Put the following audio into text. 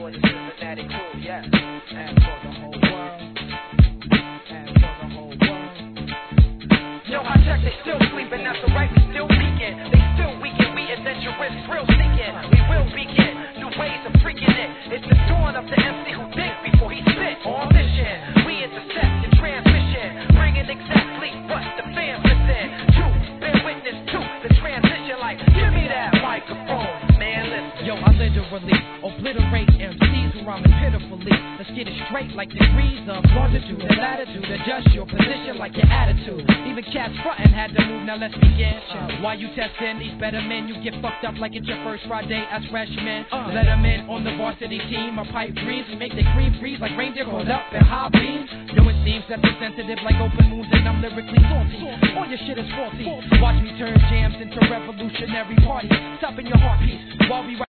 for the Cincinnati crew, yes. And for the whole world. And for the whole world. Yo, I check, they still sleeping, that's alright, we still peeking. They still weaken, we adventurous, thrill seeking. We will begin, new ways of freaking it. It's the dawn of the MC who thinks before he spit. On mission, we intercept in transmission, bringing exactly what the fans listen to. Bear witness to the transition, like, give me that microphone, man, listen. Yo, I literally obliterate MCs who rhyme pitifully. Let's get it straight like degrees of longitude and latitude. Adjust your position like your attitude. Even cats frontin' had to move, now let's begin. While you testing these better men, you get fucked up like it's your first Friday as freshmen. Let them in on the varsity team. My pipe dreams, we make the cream freeze like reindeer caught up in high beams. Yo, it seems that they're sensitive like open moons and I'm lyrically salty. All your shit is faulty. Watch me turn jams into revolutionary parties. Stopping your heartbeats while we